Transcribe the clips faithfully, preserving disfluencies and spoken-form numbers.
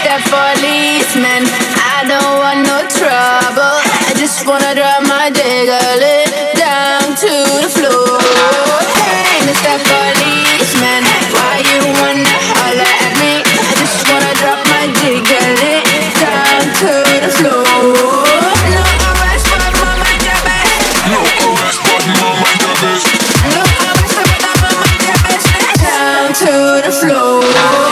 Mister Policeman, I don't want no trouble. I just wanna drop my jiggle down to the floor. Hey, Mister Policeman, why you wanna holler at me? I just wanna drop my jiggle down to the floor. No arrest, but mama jabba. No arrest, but mama jabba. No arrest, but mama jabba. Down to the floor.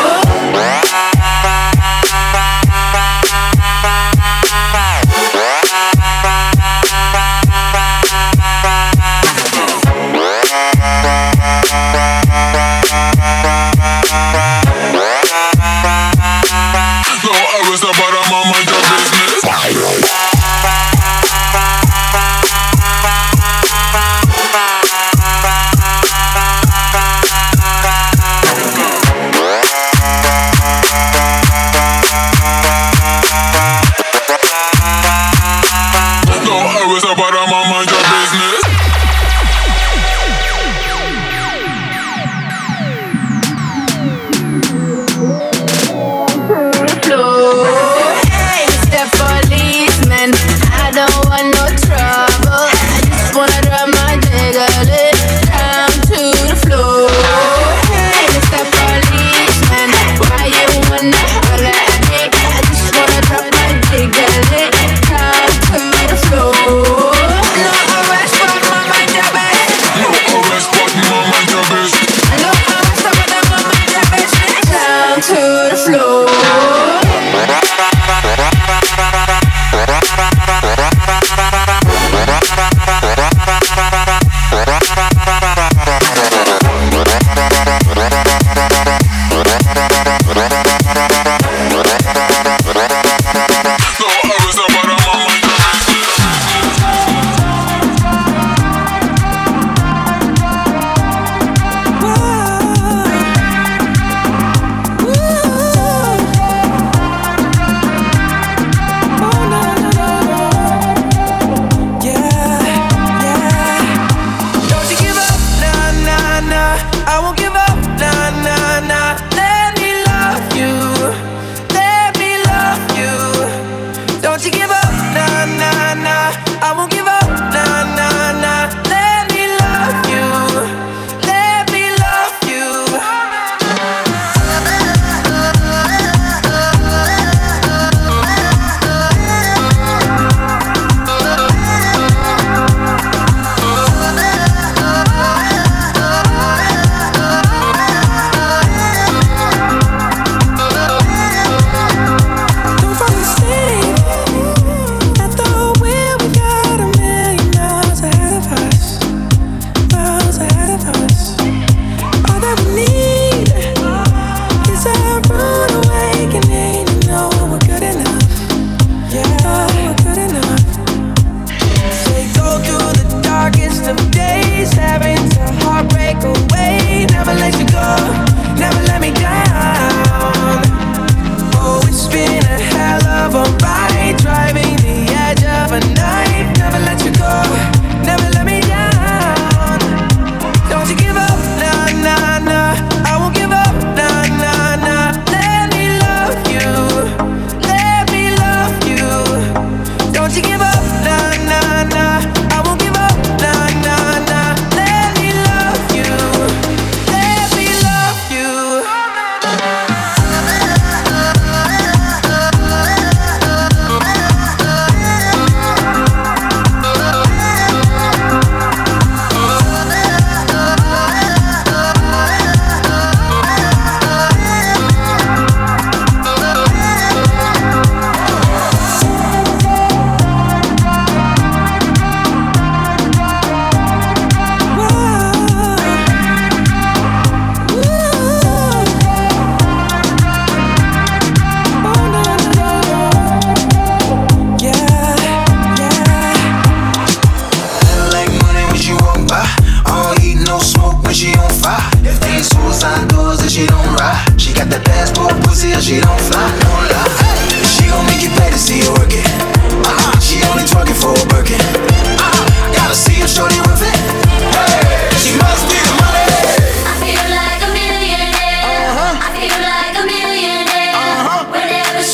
She don't fly, no lie. She gon' make you pay to see her work it. Uh-uh, she only twerking for a Birkin. Uh-uh, gotta see her shorty with it. Hey, she must be the money. I feel like a millionaire. Uh-huh. I feel like a millionaire. Uh-huh. Whenever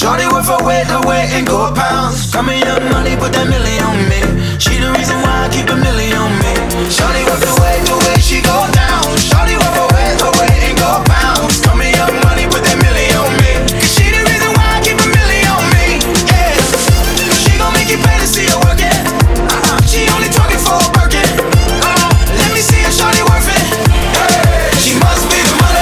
Shorty worth her weight, her weight in gold pounds. Come here, young money, put that million on me. She the reason why I keep a million on me. Shorty worth the weight, the way she go down. Shorty worth her weight, her weight in gold pounds. Come here, young money, put that million on me. Cause she the reason why I keep a million on me. Yeah, she gon' make you pay to see her work it. Uh-uh, she only talking for a Birkin. Uh, let me see her, shorty worth it. Hey, she must be the money.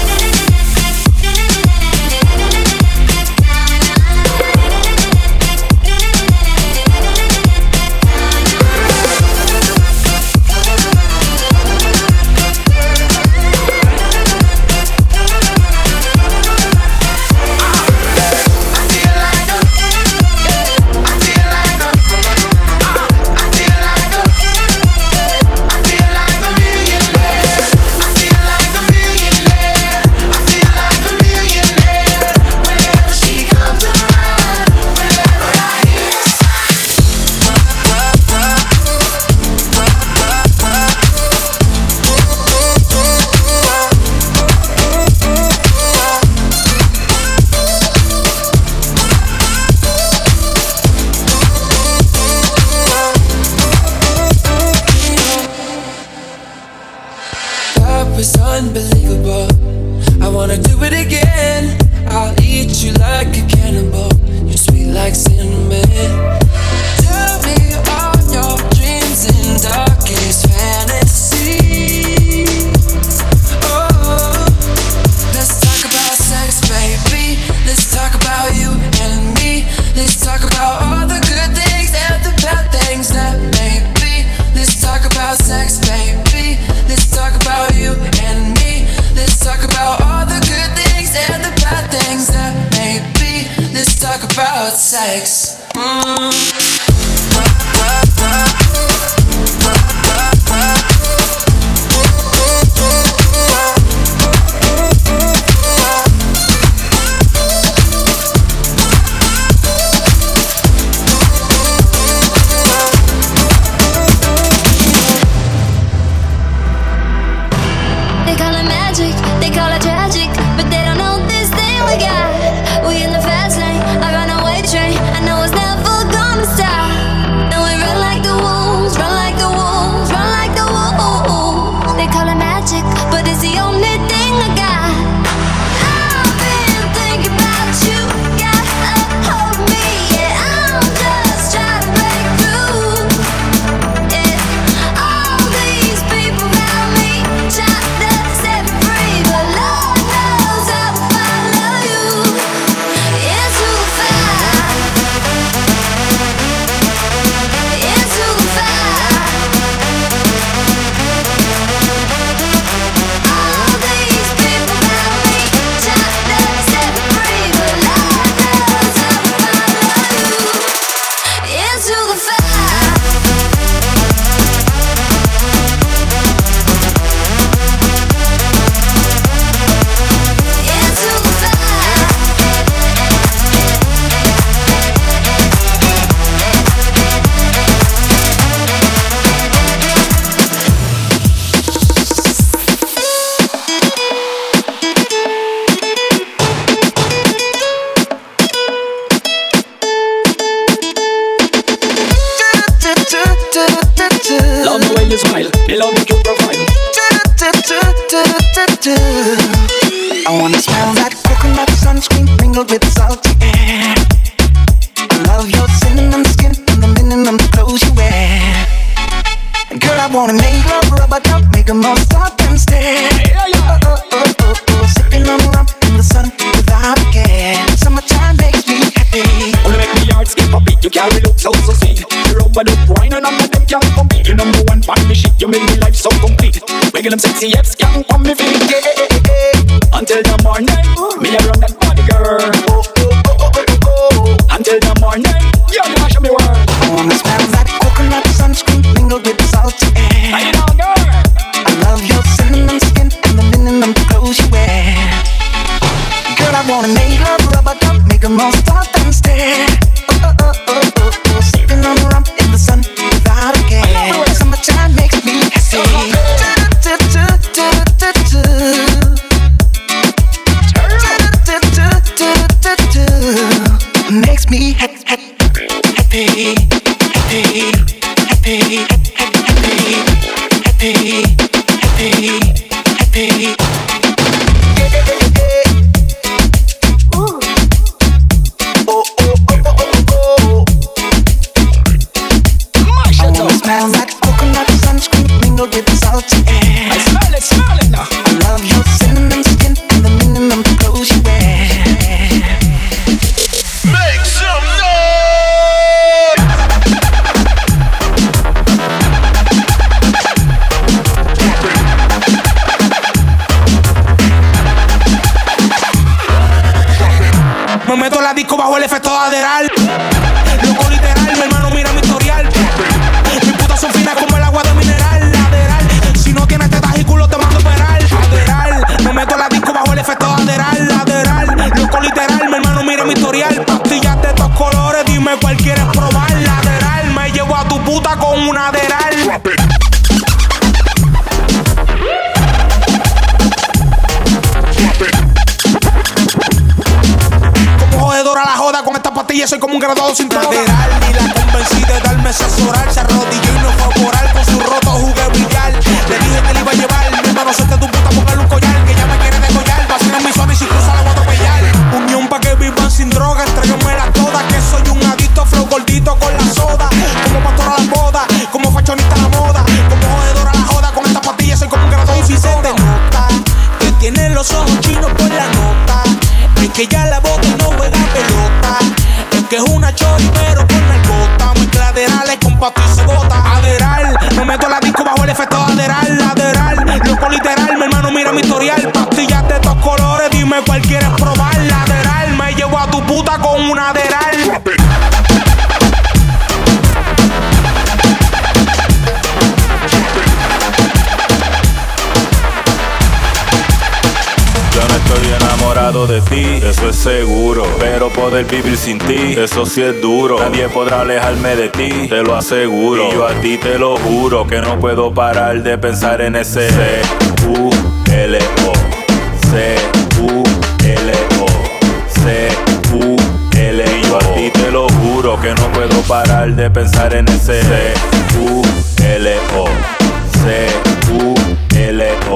It's unbelievable. I wanna do it again. I'll eat you like a cannibal. You're sweet like cinnamon. Tell me all your dreams and darkest fantasies. Oh, let's talk about sex, baby. Let's talk about you and me. Let's talk about all the good things and the bad things that may be. Let's talk about sex, baby. Let's talk about you and me. Let's talk about all the good things and the bad things that may be. Let's talk about sex. Mm. I wanna smell that coconut sunscreen mingled with salty air. I love your cinnamon skin and the minimum clothes you wear. And girl, I wanna make love, rub a dub, make 'em all stop and stare. Oh, oh, oh, oh, oh, sipping on rum in the sun without a care. Summertime makes me happy. Wanna make me heart skip a beat, you carry look so so sweet. You rub a dub, wine and none of them can't compete. You number one pan me shit, you make me life so complete. Wiggle them sexy hips, can't on me feet, yeah. Until the morning, me a run that body, girl. Oh, oh, oh, oh, oh. Until the morning, you know show me world. I wanna smell that coconut sunscreen mingled with salty air. I know, girl. I love your cinnamon skin and the minimum clothes you wear. Girl, I wanna make love, rub a dub, make 'em all stop and stare. Oh, oh, oh, oh, oh, oh. Sipping on rum in the sun without a care. Summertime makes me happy. Do, do, do, do, do, do. happy, happy. Smells like coconut sunscreen mingled with salty air. I smell it, smell it now. I love your cinnamon skin and the minimum clothes you wear. Make some noise. Me meto en la disco bajo el efecto de Adderall. Loco literal, mi hermano mira mi historial. Mis putas son finas como el agua de mineral. Adderall, si no tienes tetas y culo te mando a operar. Adderall, me meto en la disco bajo el efecto de Adderall. Adderall, loco literal, mi hermano mira mi historial. Pastillas de todos colores, dime cuál quieres probar. Adderall, me llevo a tu puta con una Adderall. Jodedora la joda con esta pastilla, soy como un graduado sin droga. Lateral, y la convencí de darme asesorar. Se arrodilló y no fue a orar. Con su roto jugué billar. Le dije que le iba a llevar. Mi hermano, suelte tu puta, póngale un collar. Que ya me quiere degollar. Va a ser en mi zona y si cruza la voy a atropellar. Unión pa' que vivan sin droga. Entréguenmela toda. Que soy un adicto, flow gordito con la soda. Como pastora a la boda. Como fashionista a la moda. Como jodedora la joda con esta pastilla, soy como un graduado sin droga. Se te nota que tiene los ojos chinos por la nota. Es que ya la bota y no juega pelota. Es que es una chori pero con narcota. Mezcla Adderall con pasto y cebota. Adderall, me meto en la disco bajo el efecto de Adderall. Adderall, loco literal, mi hermano mira mi historial. Pastillas de todos colores, dime cuál quieres probar. Adderall, me llevo a tu puta con una Adderall. Yo no estoy enamorado de ti, eso es seguro. Pero poder vivir sin ti, eso sí es duro. Nadie podrá alejarme de ti, te lo aseguro. Y yo a ti te lo juro, que no puedo parar de pensar en ese C U L O C U L O C U L O. Y yo a ti te lo juro, que no puedo parar de pensar en ese C U L O C U L O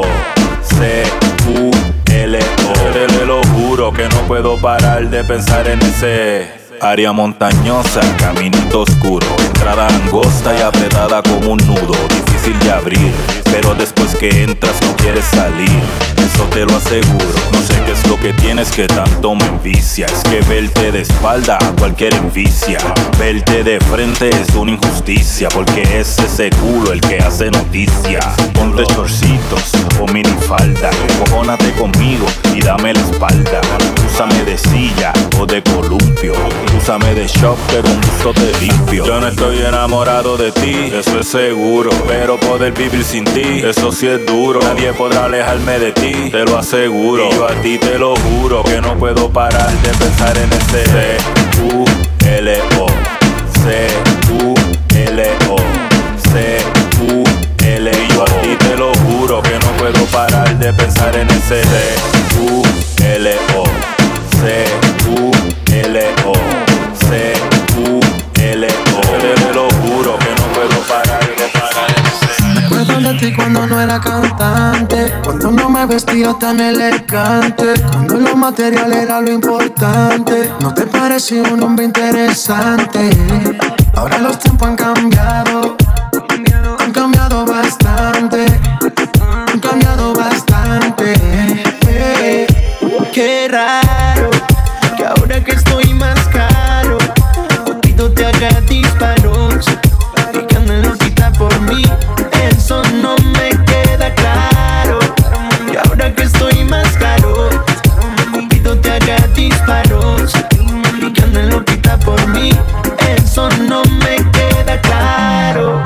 C U L O. Te lo juro que no puedo parar de pensar en ese área montañosa, caminito oscuro, entrada angosta y apretada como un nudo, difícil de abrir, pero después que entras no quieres salir, eso te lo aseguro. No sé qué es lo que tienes que tanto me envicia, es que verte de espalda a cualquier envicia, verte de frente es una injusticia, porque es ese culo el que hace noticia. Ponte chorcitos o minifalda, cojónate conmigo y dame la espalda, úsame de silla o de columpio, úsame de shock pero un gusto te limpio. Yo no estoy enamorado de ti, eso es seguro, pero poder vivir sin ti, eso sí es duro. Nadie podrá alejarme de ti, te lo aseguro. Y yo a ti te lo juro, que no puedo parar de pensar en ese C U L O C U L O C U L O. Y yo a ti te lo juro, que no puedo parar de pensar en ese C U L O C U L O C U L O. Te lo juro que no puedo parar de parar en ese. Me acuerdo de ti cuando no era cantante, cuando no me vestía tan elegante, cuando lo material era lo importante. No te parecía un hombre interesante. Ahora los tiempos han cambiado, han cambiado bastante, han cambiado bastante. Qué raro que ahora que estoy más caro, poquito te haga disparos y que anden loquita por mí. Eso no me queda claro. Y ahora que estoy más caro, poquito te haga disparos y que anden loquita por mí. Eso no me queda claro.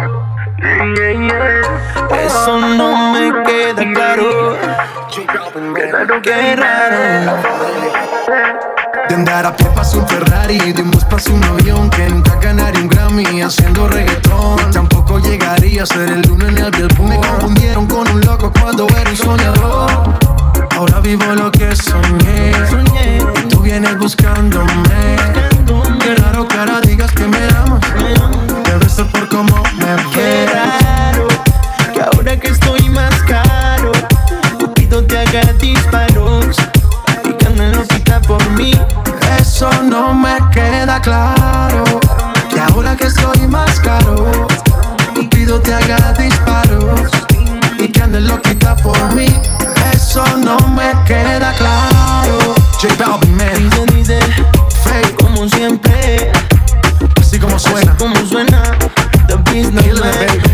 Eso no me queda claro. Qué raro. De andar a pie paso un Ferrari, de un bus paso un avión, que nunca ganaría un Grammy haciendo reggaetón. Tampoco llegaría a ser el uno en el Billboard. Me confundieron con un loco cuando era un soñador. Ahora vivo lo que soñé, y tú vienes buscándome. Qué raro que ahora digas que me amas, debe ser por cómo me ves. Qué raro que ahora que estoy más caro, loquita por mí, eso no me queda claro. J Balvin, man. Dice, dice, Fake, como siempre, así como suena. así como suena, the business Kill it, man. baby.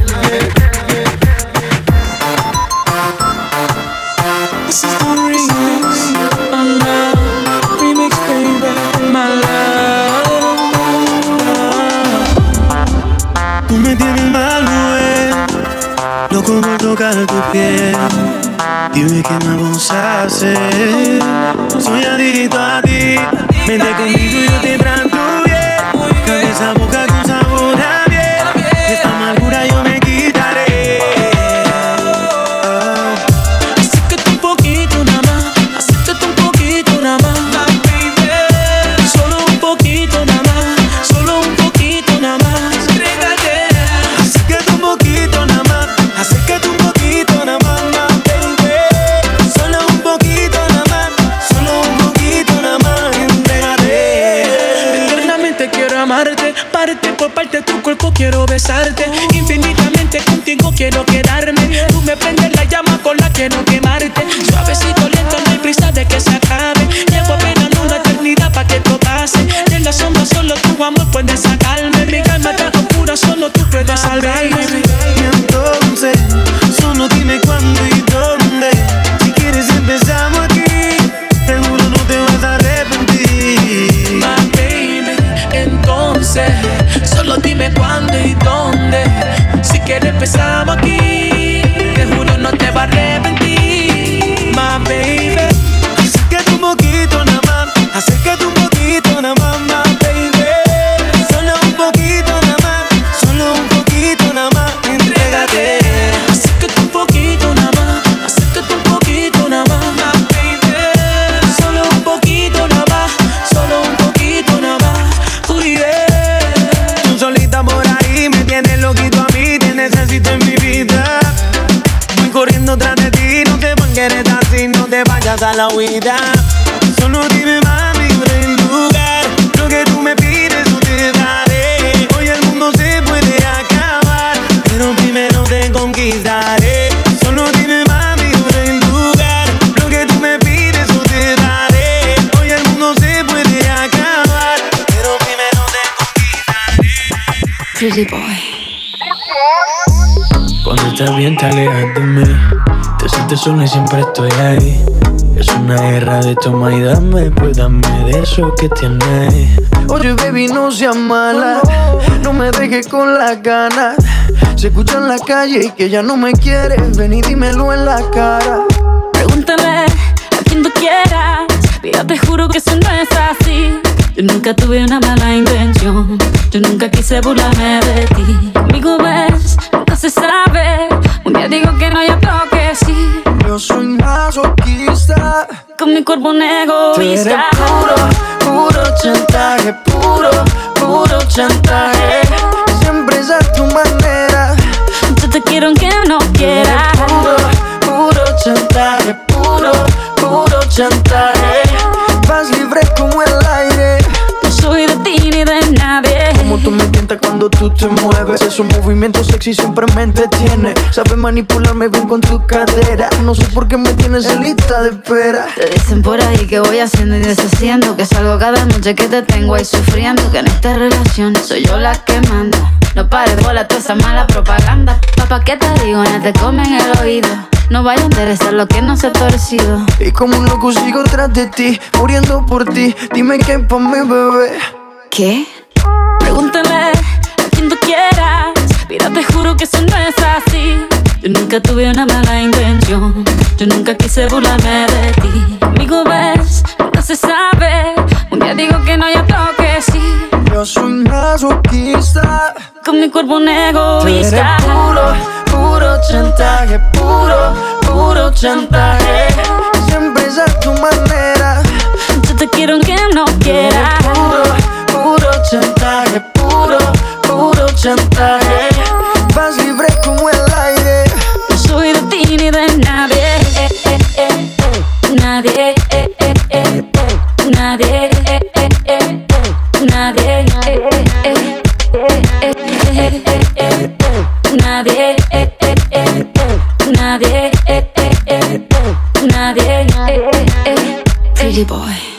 This is the remix, my love, remix baby, my love. Tú me tienes mal, mujer, loco por tocar tu piel. Dime qué me vamos a hacer. Soy adicto a ti. Vente conmigo y yo te planto bien. Cambia esa boca con sabor a miel. Esta amargura yo me quitaré. Oh. Acércate un poquito nada más. Acércate un poquito nada más, baby. Solo un poquito nada más. Solo un poquito nada más. Entrégate. Acércate un poquito nada más. Acércate un poquito nada más. Amarte, parte por parte tu cuerpo quiero besarte. Infinitamente contigo quiero quedarme. Tú me prendes la llama con la que no quemarte. Suavecito, lento, no hay prisa de que se acabe. Llevo esperando una eternidad pa' que esto pase. De la sombra solo tu amor puede sacarme. Mi calma está oscura, solo tú puedes salvarme. Y entonces, solo dime cuándo y dónde. Si quieres empezamos aquí. Seguro no te vas a arrepentir. My baby, entonces, solo dime cuándo y dónde. Si quieres empezamos aquí. Te juro no te vas a arrepentir. My baby, acércate un poquito nada más. Acércate un poquito nada más, my baby. Solo un poquito nada más. Solo un poquito nada más. Entrégate. Acércate un poquito nada más. Acércate un poquito nada más, my baby. Solo un poquito nada más. Solo un poquito nada más. Uy, yeah. Tú solita por ahí me tienes loquito a mí. Te necesito en mi vida. Voy corriendo tras de ti. No te van a querer así. No te vayas a la huida. Solo dime mami, el lugar. Lo que tú me pides yo te daré. Hoy el mundo se puede acabar, pero primero te conquistaré. Solo dime mami, el lugar. Lo que tú me pides yo te daré. Hoy el mundo se puede acabar, pero primero te conquistaré. Pretty boy. Cuando estás bien te alejas de mí. Te sientes sola y siempre estoy ahí. Es una guerra de toma y dame. Pues dame de eso que tienes. Oye baby no seas mala. No me dejes con las ganas. Se escucha en la calle y que ya no me quieres. Ven y dímelo en la cara. Pregúntale a quien tú quieras. Mira, te juro que eso no es así. Yo nunca tuve una mala intención. Yo nunca quise burlarme de ti. Conmigo ves, nunca se sabe. Un día digo que no, y otro que sí. Yo soy masoquista. Con mi cuerpo un Tú eres egoísta. puro, puro chantaje. Puro, puro chantaje. Siempre es a tu manera. Yo te quiero aunque no quieras. Puro, puro chantaje. Puro, puro chantaje. Vas libre como el aire. No soy de ti ni de nadie. Como tú me tientas cuando tú te mueves. Esos movimientos sexy siempre me entretiene. Sabes manipularme bien con tu cadera. No sé por qué me tienes en lista de espera. Te dicen por ahí que voy haciendo y deshaciendo. Que salgo cada noche que te tengo ahí sufriendo. Que en esta relación soy yo la que manda. No pares bola toda esa mala propaganda. Papá, ¿qué te digo? No te comen el oído. No vaya a interesar lo que no se ha torcido. Y como un loco sigo tras de ti, muriendo por ti. Dime qué pa' mi bebé. ¿Qué? Pregúntale a quien tú quieras. Mira, te juro que eso no es así. Yo nunca tuve una mala intención. Yo nunca quise burlarme de ti. Conmigo ves, nunca se sabe. Un día digo que no, y otro que sí. Yo soy masoquista. Con mi cuerpo un Tú eres egoísta. puro, puro chantaje. Puro, puro chantaje. Siempre es a tu manera. Yo te quiero aunque no quieras. Puro, puro chantaje. Puro, puro chantaje. Vas libre como el aire. No soy de ti ni de nadie. Eh, eh, eh, eh. Nadie. Eh, eh, eh, eh. Nadie. Eh, eh, eh. Nadie. Eh, eh, eh. Eh, eh, eh, eh, eh. Nadie. Eh, eh, eh. Nadie. Eh, eh, eh, eh. Nadie, eh, eh, eh. Pretty boy.